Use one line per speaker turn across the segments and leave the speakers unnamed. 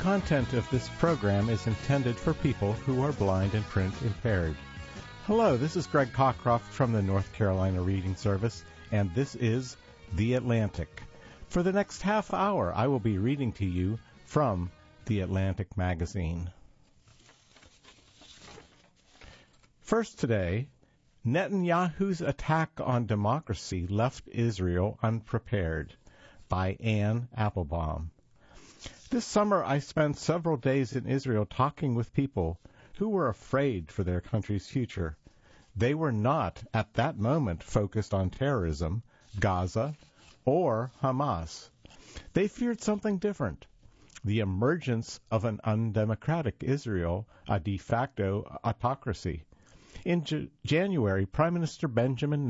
content of this program is intended for people who are blind and print impaired. Hello, this is Greg Cockcroft from the North Carolina Reading Service, and this is The Atlantic. For the next half hour, I will be reading to you from The Atlantic magazine. First today, Netanyahu's attack on democracy left Israel unprepared, by Anne Applebaum. This summer I spent several days in Israel talking with people who were afraid for their country's future. They were not, at that moment, focused on terrorism, Gaza, or Hamas. They feared something different, the emergence of an undemocratic Israel, a de facto autocracy. In January, Prime Minister Benjamin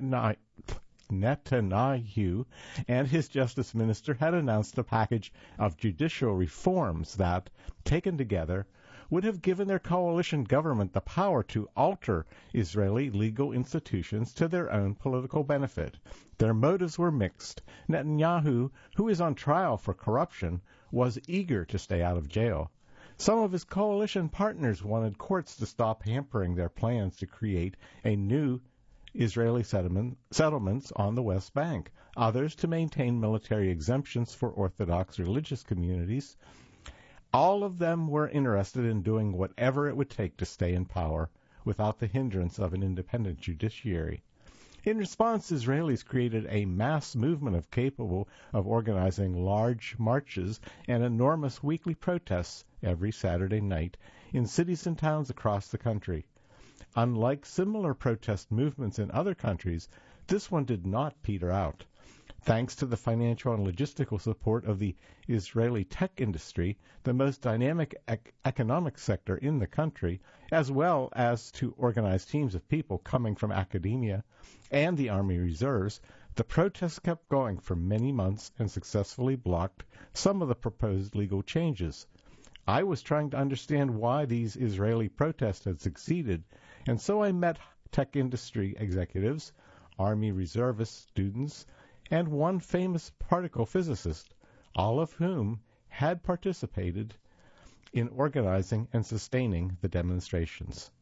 Netanyahu and his Justice Minister had announced a package of judicial reforms that, taken together, would have given their coalition government the power to alter Israeli legal institutions to their own political benefit. Their motives were mixed. Netanyahu, who is on trial for corruption, was eager to stay out of jail. Some of his coalition partners wanted courts to stop hampering their plans to create a new Israeli settlements on the West Bank, others to maintain military exemptions for Orthodox religious communities. All of them were interested in doing whatever it would take to stay in power without the hindrance of an independent judiciary. In response, Israelis created a mass movement capable of organizing large marches and enormous weekly protests every Saturday night in cities and towns across the country. Unlike similar protest movements in other countries, this one did not peter out. Thanks to the financial and logistical support of the Israeli tech industry, the most dynamic economic sector in the country, as well as to organized teams of people coming from academia and the Army Reserves, the protests kept going for many months and successfully blocked some of the proposed legal changes. I was trying to understand why these Israeli protests had succeeded, and so I met tech industry executives, Army Reservist students, and one famous particle physicist, all of whom had participated in organizing and sustaining the demonstrations.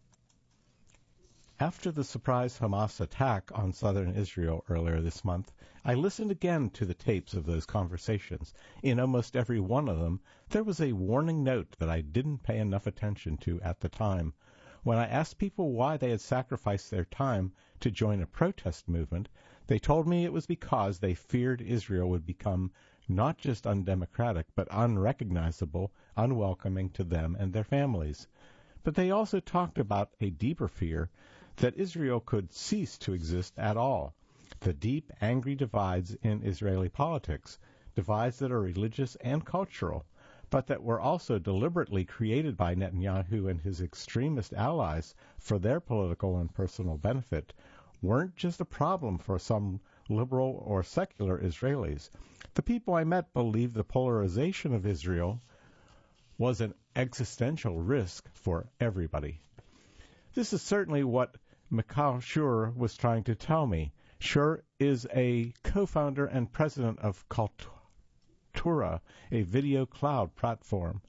After the surprise Hamas attack on southern Israel earlier this month, I listened again to the tapes of those conversations. In almost every one of them, there was a warning note that I didn't pay enough attention to at the time. When I asked people why they had sacrificed their time to join a protest movement, they told me it was because they feared Israel would become not just undemocratic, but unrecognizable, unwelcoming to them and their families. But they also talked about a deeper fear that Israel could cease to exist at all. The deep, angry divides in Israeli politics, divides that are religious and cultural, but that were also deliberately created by Netanyahu and his extremist allies for their political and personal benefit, weren't just a problem for some liberal or secular Israelis. The people I met believed the polarization of Israel was an existential risk for everybody. This is certainly what Mikhail Shur was trying to tell me. Shur is a co-founder and president of Kaltura, a video cloud platform.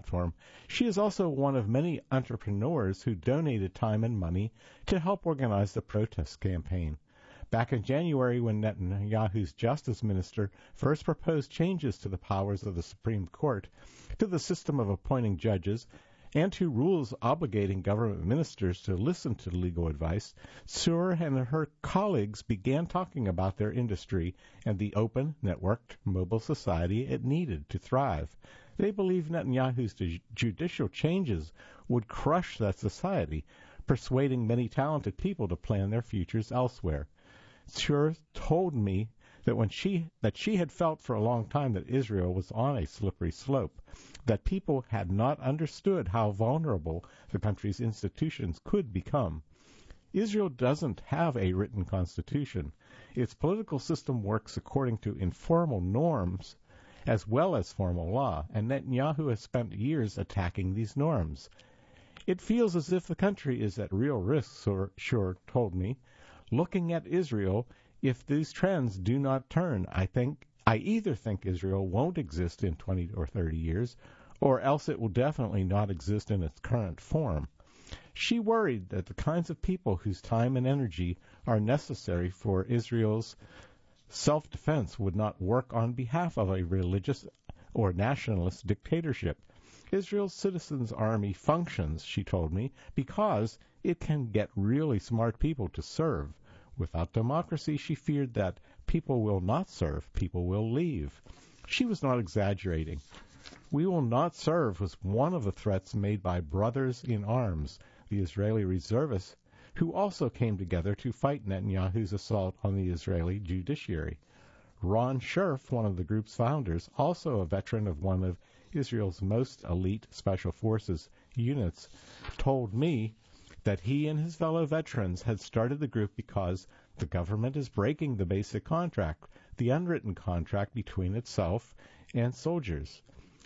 She is also one of many entrepreneurs who donated time and money to help organize the protest campaign. Back in January, when Netanyahu's justice minister first proposed changes to the powers of the Supreme Court, to the system of appointing judges, and to rules obligating government ministers to listen to legal advice, Shur and her colleagues began talking about their industry and the open, networked, mobile society it needed to thrive. They believed Netanyahu's judicial changes would crush that society, persuading many talented people to plan their futures elsewhere. Shur told me that she had felt for a long time that Israel was on a slippery slope, that people had not understood how vulnerable the country's institutions could become. Israel doesn't have a written constitution. Its political system works according to informal norms as well as formal law, and Netanyahu has spent years attacking these norms. It feels as if the country is at real risk, Shur told me. Looking at Israel, if these trends do not turn, I either think Israel won't exist in 20 or 30 years, or else it will definitely not exist in its current form. She worried that the kinds of people whose time and energy are necessary for Israel's self-defense would not work on behalf of a religious or nationalist dictatorship. Israel's citizens' army functions, she told me, because it can get really smart people to serve. Without democracy, she feared that people will not serve, people will leave. She was not exaggerating. We will not serve was one of the threats made by Brothers in Arms, the Israeli reservists, who also came together to fight Netanyahu's assault on the Israeli judiciary. Ron Scherf, one of the group's founders, also a veteran of one of Israel's most elite special forces units, told me that he and his fellow veterans had started the group because the government is breaking the basic contract, the unwritten contract between itself and soldiers.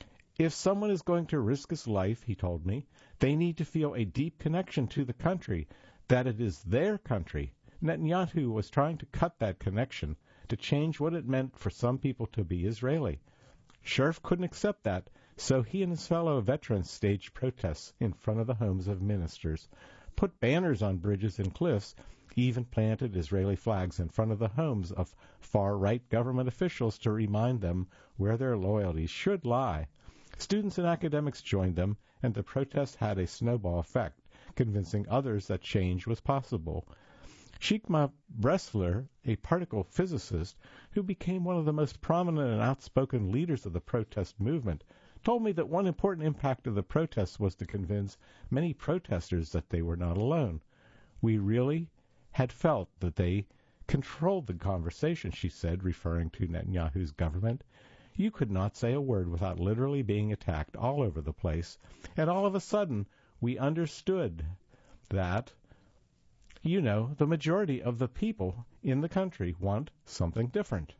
If someone is going to risk his life, he told me, they need to feel a deep connection to the country, that it is their country. Netanyahu was trying to cut that connection, to change what it meant for some people to be Israeli. Scherf couldn't accept that, so he and his fellow veterans staged protests in front of the homes of ministers, put banners on bridges and cliffs, even planted Israeli flags in front of the homes of far-right government officials to remind them where their loyalties should lie. Students and academics joined them, and the protest had a snowball effect, convincing others that change was possible. Shikma Bressler, a particle physicist who became one of the most prominent and outspoken leaders of the protest movement, told me that one important impact of the protests was to convince many protesters that they were not alone. We really had felt that they controlled the conversation, she said, referring to Netanyahu's government. You could not say a word without literally being attacked all over the place, and all of a sudden we understood that, the majority of the people in the country want something different.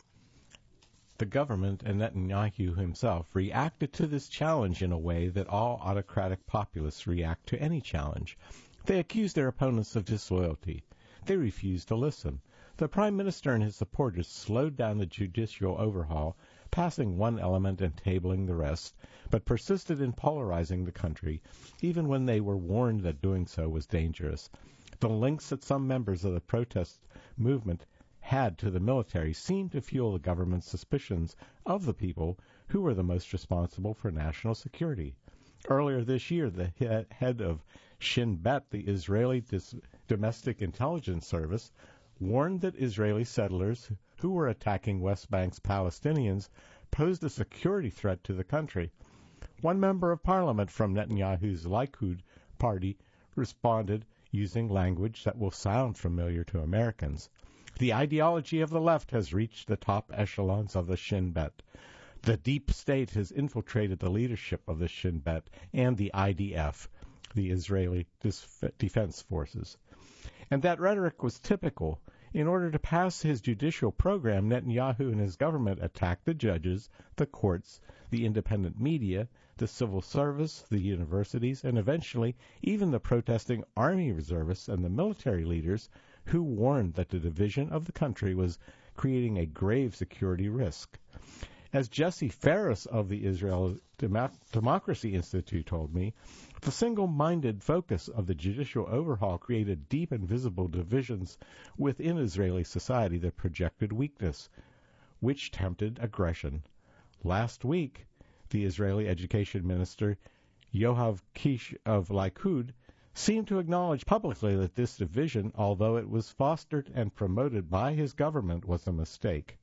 The government and Netanyahu himself reacted to this challenge in a way that all autocratic populists react to any challenge. They accused their opponents of disloyalty. They refused to listen. The Prime Minister and his supporters slowed down the judicial overhaul, passing one element and tabling the rest, but persisted in polarizing the country, even when they were warned that doing so was dangerous. The links that some members of the protest movement had to the military seemed to fuel the government's suspicions of the people who were the most responsible for national security. Earlier this year, the head of Shin Bet, the Israeli Domestic Intelligence Service, warned that Israeli settlers who were attacking West Bank's Palestinians posed a security threat to the country. One member of parliament from Netanyahu's Likud party responded using language that will sound familiar to Americans. The ideology of the left has reached the top echelons of the Shin Bet. The deep state has infiltrated the leadership of the Shin Bet and the IDF, the Israeli Defense Forces. And that rhetoric was typical. In order to pass his judicial program, Netanyahu and his government attacked the judges, the courts, the independent media, the civil service, the universities, and eventually even the protesting army reservists and the military leaders who warned that the division of the country was creating a grave security risk. As Jesse Ferris of the Israel Democracy Institute told me, the single-minded focus of the judicial overhaul created deep and visible divisions within Israeli society that projected weakness, which tempted aggression. Last week, the Israeli education minister, Yoav Kish of Likud, seemed to acknowledge publicly that this division, although it was fostered and promoted by his government, was a mistake.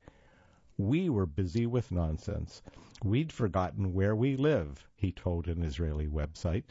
We were busy with nonsense. We'd forgotten where we live, he told an Israeli website.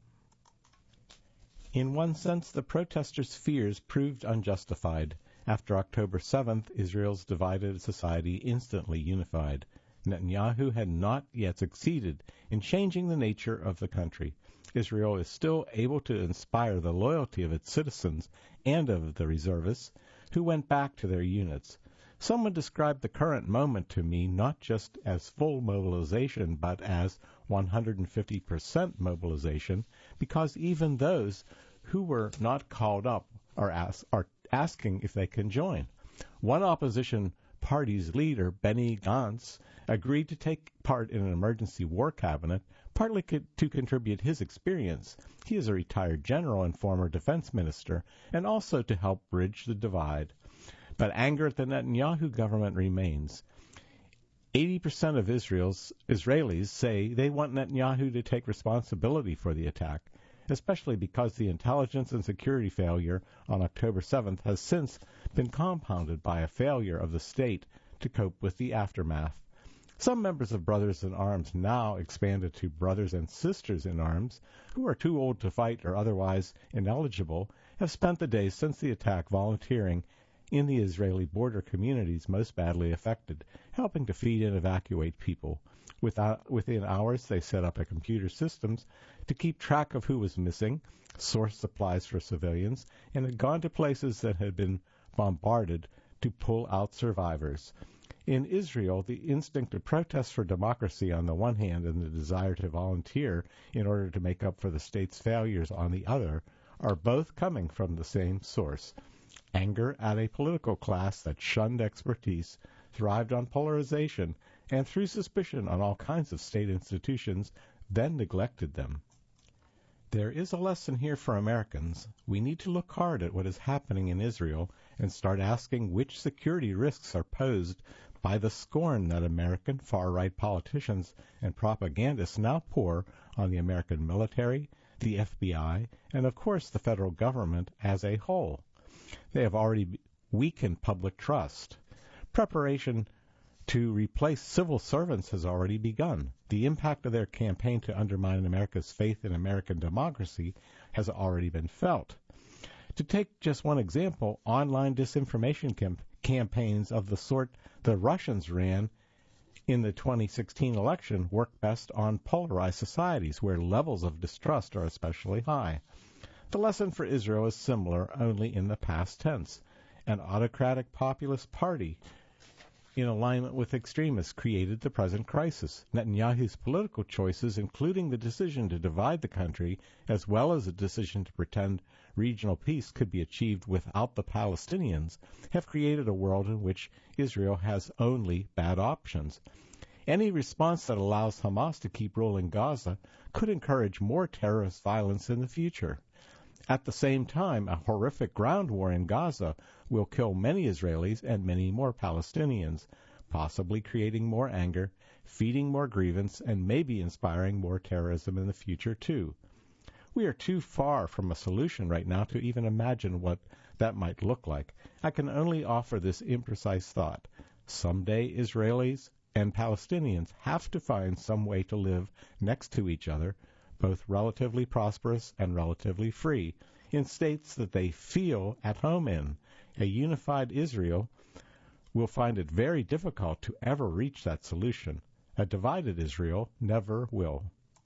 In one sense, the protesters' fears proved unjustified. After October 7th, Israel's divided society instantly unified. Netanyahu had not yet succeeded in changing the nature of the country. Israel is still able to inspire the loyalty of its citizens and of the reservists who went back to their units. Someone described the current moment to me not just as full mobilization, but as 150% mobilization, because even those who were not called up are asking if they can join. One opposition party's leader, Benny Gantz, agreed to take part in an emergency war cabinet, partly to contribute his experience. He is a retired general and former defense minister, and also to help bridge the divide. But anger at the Netanyahu government remains. 80% of Israelis say they want Netanyahu to take responsibility for the attack, especially because the intelligence and security failure on October 7th has since been compounded by a failure of the state to cope with the aftermath. Some members of Brothers in Arms, now expanded to Brothers and Sisters in Arms, who are too old to fight or otherwise ineligible, have spent the days since the attack volunteering in the Israeli border communities most badly affected, helping to feed and evacuate people. Within hours, they set up computer systems to keep track of who was missing, source supplies for civilians, and had gone to places that had been bombarded to pull out survivors. In Israel, the instinct of protest for democracy on the one hand and the desire to volunteer in order to make up for the state's failures on the other are both coming from the same source. Anger at a political class that shunned expertise, thrived on polarization, and threw suspicion on all kinds of state institutions, then neglected them. There is a lesson here for Americans. We need to look hard at what is happening in Israel and start asking which security risks are posed by the scorn that American far-right politicians and propagandists now pour on the American military, the FBI, and of course the federal government as a whole. They have already weakened public trust. Preparation to replace civil servants has already begun. The impact of their campaign to undermine America's faith in American democracy has already been felt. To take just one example, online disinformation campaigns of the sort the Russians ran in the 2016 election work best on polarized societies where levels of distrust are especially high. The lesson for Israel is similar, only in the past tense. An autocratic populist party in alignment with extremists created the present crisis. Netanyahu's political choices, including the decision to divide the country, as well as the decision to pretend regional peace could be achieved without the Palestinians, have created a world in which Israel has only bad options. Any response that allows Hamas to keep ruling Gaza could encourage more terrorist violence in the future. At the same time, a horrific ground war in Gaza will kill many Israelis and many more Palestinians, possibly creating more anger, feeding more grievance, and maybe inspiring more terrorism in the future, too. We are too far from a solution right now to even imagine what that might look like. I can only offer this imprecise thought. Someday Israelis and Palestinians have to find some way to live next to each other, both relatively prosperous and relatively free, in states that they feel at home in. A unified Israel will find it very difficult to ever reach that solution. A divided Israel never will.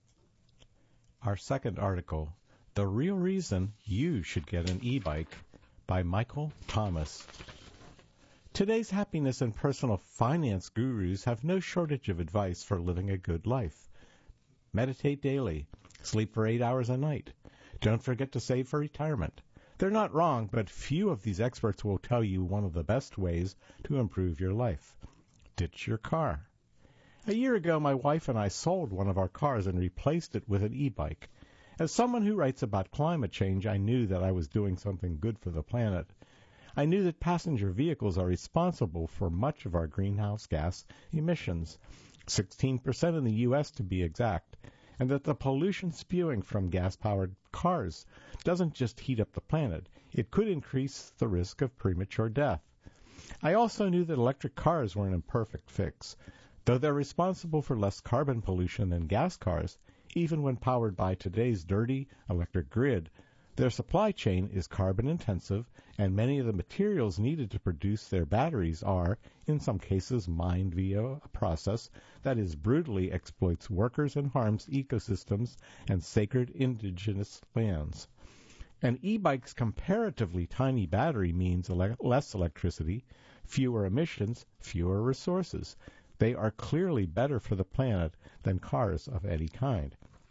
Our second article, The Real Reason You Should Get an E-Bike, by Michael Thomas. Today's happiness and personal finance gurus have no shortage of advice for living a good life. Meditate daily. Sleep for 8 hours a night. Don't forget to save for retirement. They're not wrong, but few of these experts will tell you one of the best ways to improve your life. Ditch your car. A year ago, my wife and I sold one of our cars and replaced it with an e-bike. As someone who writes about climate change, I knew that I was doing something good for the planet. I knew that passenger vehicles are responsible for much of our greenhouse gas emissions, 16% in the U.S. to be exact, and that the pollution spewing from gas-powered cars doesn't just heat up the planet, it could increase the risk of premature death. I also knew that electric cars were an imperfect fix. Though they're responsible for less carbon pollution than gas cars, even when powered by today's dirty electric grid, their supply chain is carbon-intensive, and many of the materials needed to produce their batteries are, in some cases, mined via a process that brutally exploits workers and harms ecosystems and sacred indigenous lands. An e-bike's comparatively tiny battery means less electricity, fewer emissions, fewer resources. They are clearly better for the planet than cars of any kind.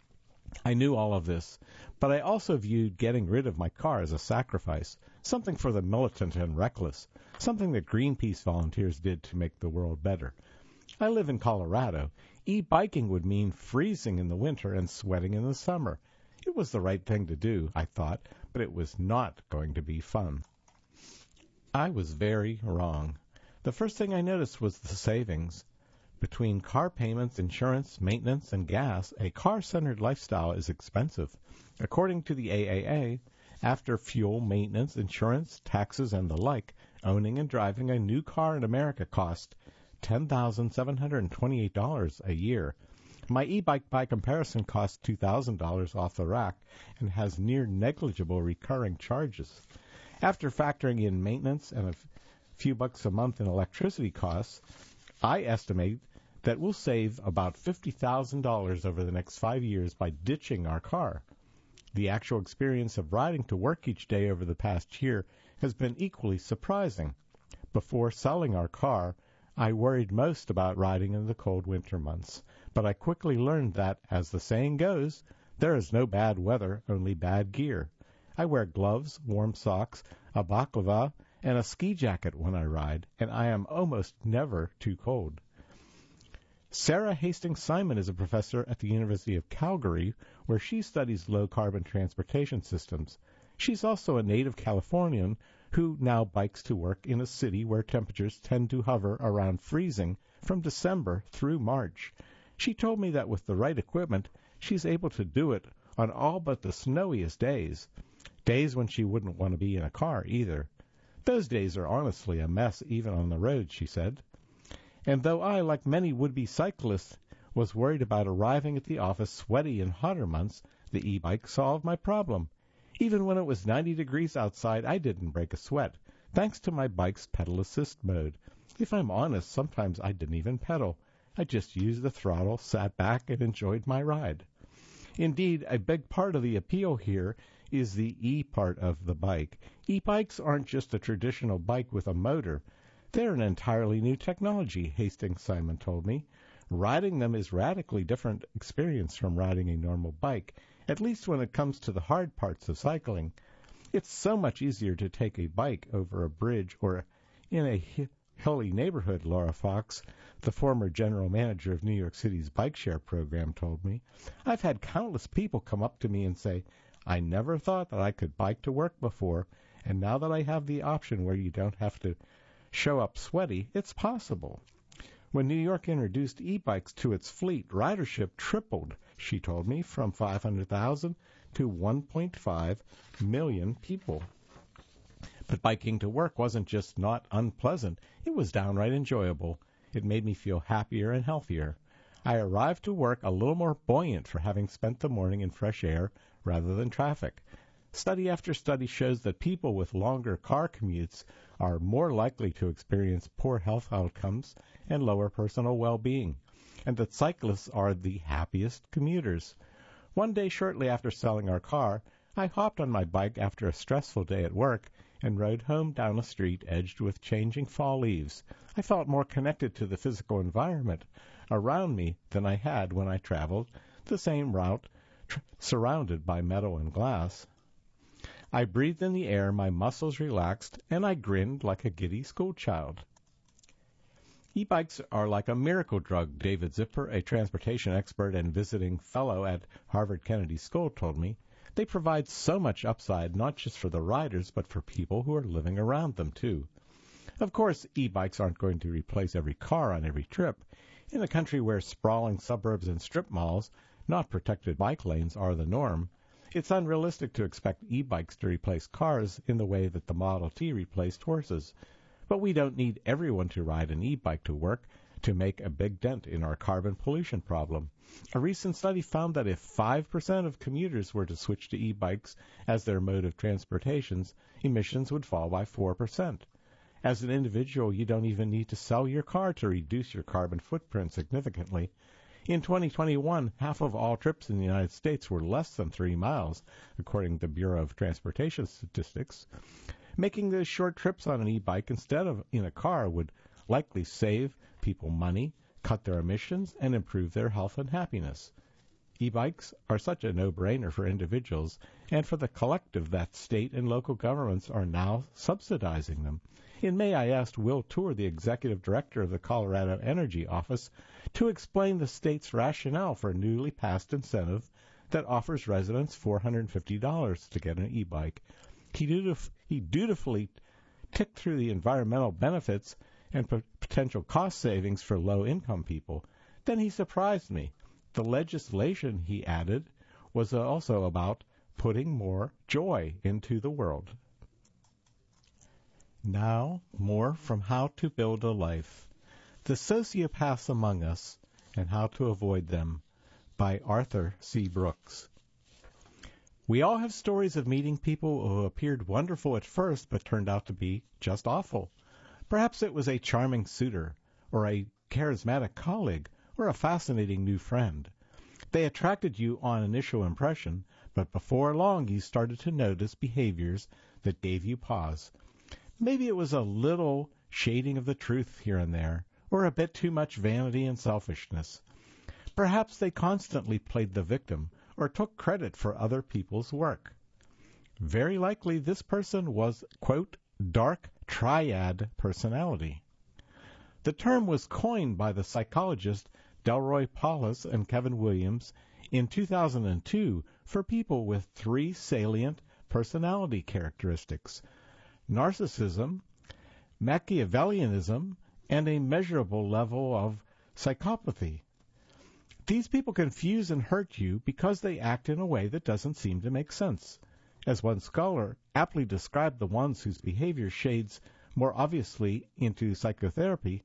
I knew all of this, but I also viewed getting rid of my car as a sacrifice, something for the militant and reckless, something that Greenpeace volunteers did to make the world better. I live in Colorado. E-biking would mean freezing in the winter and sweating in the summer. It was the right thing to do, I thought, but it was not going to be fun. I was very wrong. The first thing I noticed was the savings. Between car payments, insurance, maintenance, and gas, a car-centered lifestyle is expensive. According to the AAA, after fuel, maintenance, insurance, taxes, and the like, owning and driving a new car in America costs $10,728 a year. My e-bike, by comparison, costs $2,000 off the rack and has near negligible recurring charges. After factoring in maintenance and a few bucks a month in electricity costs, I estimate that we'll save about $50,000 over the next 5 years by ditching our car. The actual experience of riding to work each day over the past year has been equally surprising. Before selling our car, I worried most about riding in the cold winter months, but I quickly learned that, as the saying goes, there is no bad weather, only bad gear. I wear gloves, warm socks, a balaclava, and a ski jacket when I ride, and I am almost never too cold. Sarah Hastings-Simon is a professor at the University of Calgary, where she studies low-carbon transportation systems. She's also a native Californian who now bikes to work in a city where temperatures tend to hover around freezing from December through March. She told me that with the right equipment, she's able to do it on all but the snowiest days when she wouldn't want to be in a car either. Those days are honestly a mess even on the road, she said. And though I, like many would-be cyclists, was worried about arriving at the office sweaty in hotter months, the e-bike solved my problem. Even when it was 90 degrees outside, I didn't break a sweat, thanks to my bike's pedal assist mode. If I'm honest, sometimes I didn't even pedal. I just used the throttle, sat back, and enjoyed my ride. Indeed, a big part of the appeal here is the E part of the bike. E-bikes aren't just a traditional bike with a motor. They're an entirely new technology, Hastings-Simon told me. Riding them is radically different experience from riding a normal bike, at least when it comes to the hard parts of cycling. It's so much easier to take a bike over a bridge or in a hilly neighborhood, Laura Fox, the former general manager of New York City's bike share program, told me. I've had countless people come up to me and say, I never thought that I could bike to work before, and now that I have the option where you don't have to show up sweaty, it's possible. When New York introduced e-bikes to its fleet, ridership tripled, she told me, from 500,000 to 1.5 million people. But biking to work wasn't just not unpleasant, it was downright enjoyable. It made me feel happier and healthier. I arrived to work a little more buoyant for having spent the morning in fresh air rather than traffic. Study after study shows that people with longer car commutes are more likely to experience poor health outcomes and lower personal well-being, and that cyclists are the happiest commuters. One day shortly after selling our car, I hopped on my bike after a stressful day at work and rode home down a street edged with changing fall leaves. I felt more connected to the physical environment around me than I had when I traveled the same route surrounded by metal and glass. I breathed in the air, my muscles relaxed, and I grinned like a giddy schoolchild. E-bikes are like a miracle drug, David Zipper, a transportation expert and visiting fellow at Harvard Kennedy School, told me. They provide so much upside, not just for the riders, but for people who are living around them, too. Of course, e-bikes aren't going to replace every car on every trip. In a country where sprawling suburbs and strip malls, not protected bike lanes, are the norm, it's unrealistic to expect e-bikes to replace cars in the way that the Model T replaced horses. But we don't need everyone to ride an e-bike to work to make a big dent in our carbon pollution problem. A recent study found that if 5% of commuters were to switch to e-bikes as their mode of transportation, emissions would fall by 4%. As an individual, you don't even need to sell your car to reduce your carbon footprint significantly. In 2021, half of all trips in the United States were less than 3 miles, according to the Bureau of Transportation Statistics. Making those short trips on an e-bike instead of in a car would likely save people money, cut their emissions, and improve their health and happiness. E-bikes are such a no-brainer for individuals and for the collective that state and local governments are now subsidizing them. In May, I asked Will Tour, the executive director of the Colorado Energy Office, to explain the state's rationale for a newly passed incentive that offers residents $450 to get an e-bike. He dutifully ticked through the environmental benefits and potential cost savings for low-income people. Then he surprised me. The legislation, he added, was also about putting more joy into the world. Now, more from How to Build a Life. The Sociopaths Among Us and How to Avoid Them by Arthur C. Brooks. We all have stories of meeting people who appeared wonderful at first but turned out to be just awful. Perhaps it was a charming suitor, or a charismatic colleague, or a fascinating new friend. They attracted you on initial impression, but before long you started to notice behaviors that gave you pause. Maybe it was a little shading of the truth here and there, or a bit too much vanity and selfishness. Perhaps they constantly played the victim, or took credit for other people's work. Very likely this person was, quote, dark triad personality. The term was coined by the psychologist Delroy Paulus and Kevin Williams in 2002 for people with three salient personality characteristics: narcissism, Machiavellianism, and a measurable level of psychopathy. These people confuse and hurt you because they act in a way that doesn't seem to make sense. As one scholar aptly described the ones whose behavior shades more obviously into psychotherapy,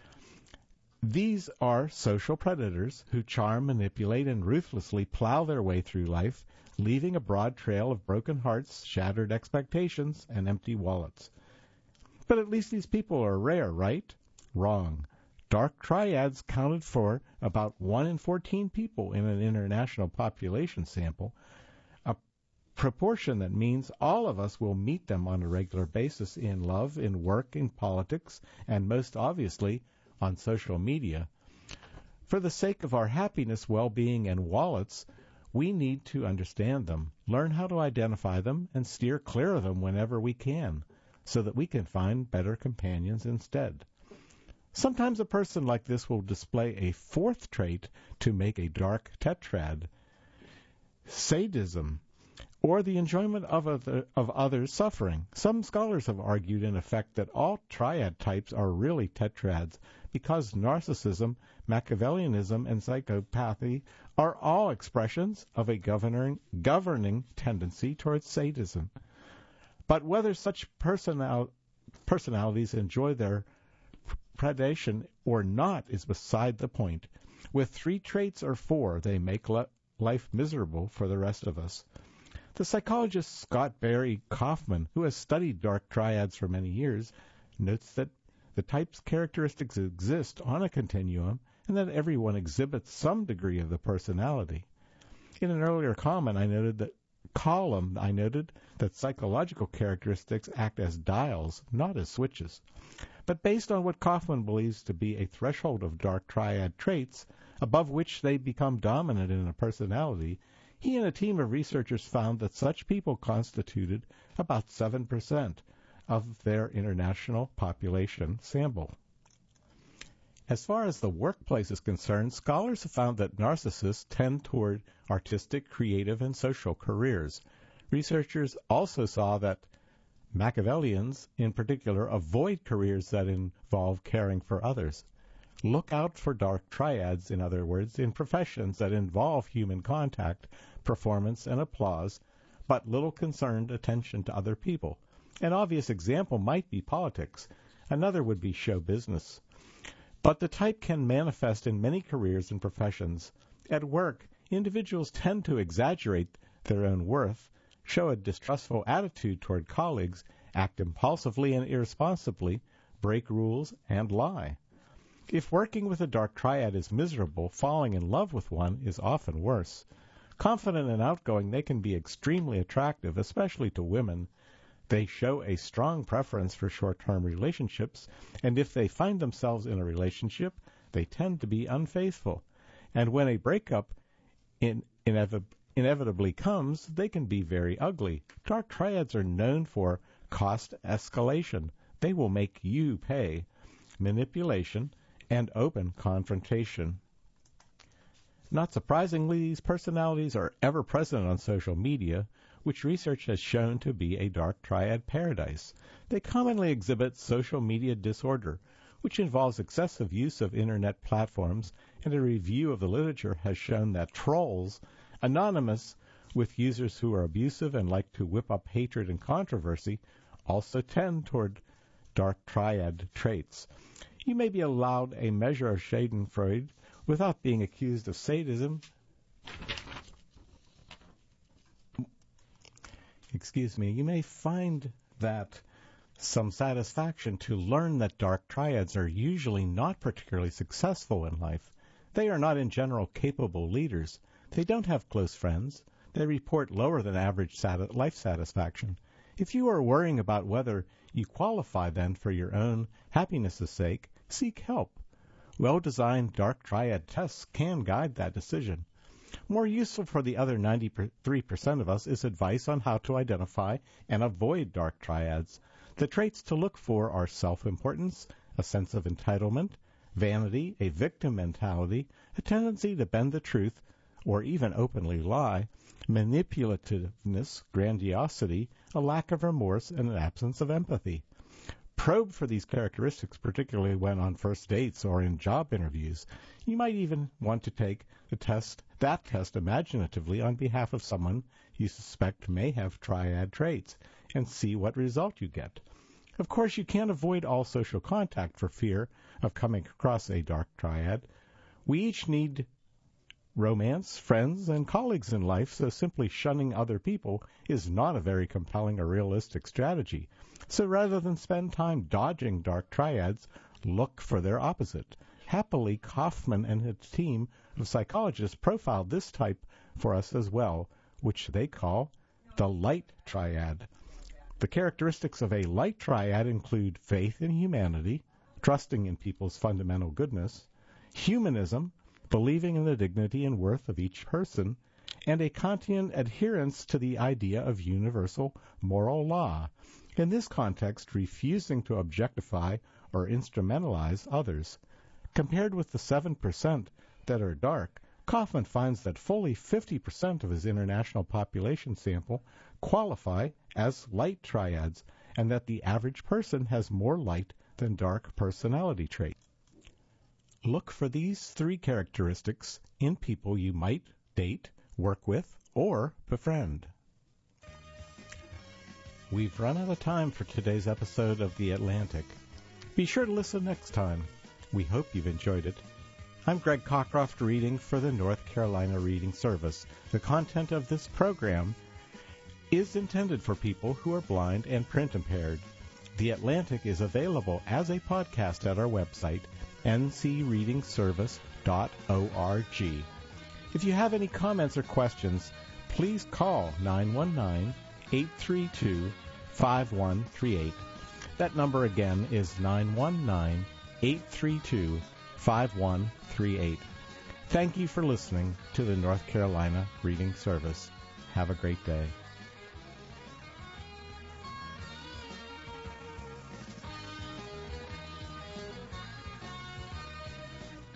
these are social predators who charm, manipulate, and ruthlessly plow their way through life, leaving a broad trail of broken hearts, shattered expectations, and empty wallets. But at least these people are rare, right? Wrong. Dark triads counted for about 1 in 14 people in an international population sample, a proportion that means all of us will meet them on a regular basis in love, in work, in politics, and most obviously on social media. For the sake of our happiness, well-being, and wallets, we need to understand them, learn how to identify them, and steer clear of them whenever we can, so that we can find better companions instead. Sometimes a person like this will display a fourth trait to make a dark tetrad: sadism, or the enjoyment of others' suffering. Some scholars have argued, in effect, that all triad types are really tetrads, because narcissism, Machiavellianism, and psychopathy are all expressions of a governing tendency towards sadism. But whether such personalities enjoy their predation or not is beside the point. With 3 traits or 4, they make life miserable for the rest of us. The psychologist Scott Barry Kaufman, who has studied dark triads for many years, notes that the type's characteristics exist on a continuum and that everyone exhibits some degree of the personality. In an earlier column, I noted that psychological characteristics act as dials, not as switches. But based on what Kaufman believes to be a threshold of dark triad traits, above which they become dominant in a personality, he and a team of researchers found that such people constituted about 7% of their international population sample. As far as the workplace is concerned, scholars have found that narcissists tend toward artistic, creative, and social careers. Researchers also saw that Machiavellians, in particular, avoid careers that involve caring for others. Look out for dark triads, in other words, in professions that involve human contact, performance, and applause, but little concerned attention to other people. An obvious example might be politics. Another would be show business. But the type can manifest in many careers and professions. At work, individuals tend to exaggerate their own worth, show a distrustful attitude toward colleagues, act impulsively and irresponsibly, break rules, and lie. If working with a dark triad is miserable, falling in love with one is often worse. Confident and outgoing, they can be extremely attractive, especially to women. They show a strong preference for short-term relationships, and if they find themselves in a relationship, they tend to be unfaithful. And when a breakup inevitably comes, they can be very ugly. Dark triads are known for cost escalation. They will make you pay. Manipulation and open confrontation. Not surprisingly, these personalities are ever present on social media, which research has shown to be a dark triad paradise. They commonly exhibit social media disorder, which involves excessive use of internet platforms, and a review of the literature has shown that trolls, anonymous with users who are abusive and like to whip up hatred and controversy, also tend toward dark triad traits. You may be allowed a measure of schadenfreude without being accused of sadism. You may find that some satisfaction to learn that dark triads are usually not particularly successful in life. They are not in general capable leaders. They don't have close friends. They report lower than average life satisfaction. If you are worrying about whether you qualify then for your own happiness' sake, seek help. Well-designed dark triad tests can guide that decision. More useful for the other 93% of us is advice on how to identify and avoid dark triads. The traits to look for are self-importance, a sense of entitlement, vanity, a victim mentality, a tendency to bend the truth or even openly lie, manipulativeness, grandiosity, a lack of remorse, and an absence of empathy. Probe for these characteristics, particularly when on first dates or in job interviews. You might even want to take that test imaginatively on behalf of someone you suspect may have triad traits and see what result you get. Of course, you can't avoid all social contact for fear of coming across a dark triad. We each need romance, friends, and colleagues in life, so simply shunning other people is not a very compelling or realistic strategy. So rather than spend time dodging dark triads, look for their opposite. Happily, Kaufman and his team of psychologists profiled this type for us as well, which they call the light triad. The characteristics of a light triad include faith in humanity, trusting in people's fundamental goodness, humanism, believing in the dignity and worth of each person, and a Kantian adherence to the idea of universal moral law. In this context, refusing to objectify or instrumentalize others. Compared with the 7% that are dark, Kaufman finds that fully 50% of his international population sample qualify as light triads, and that the average person has more light than dark personality traits. Look for these three characteristics in people you might date, work with, or befriend. We've run out of time for today's episode of The Atlantic. Be sure to listen next time. We hope you've enjoyed it. I'm Greg Cockcroft reading for the North Carolina Reading Service. The content of this program is intended for people who are blind and print impaired. The Atlantic is available as a podcast at our website, ncreadingservice.org. If you have any comments or questions, please call 919-832-5138. That number again is 919-832-5138. Thank you for listening to the North Carolina Reading Service. Have a great day.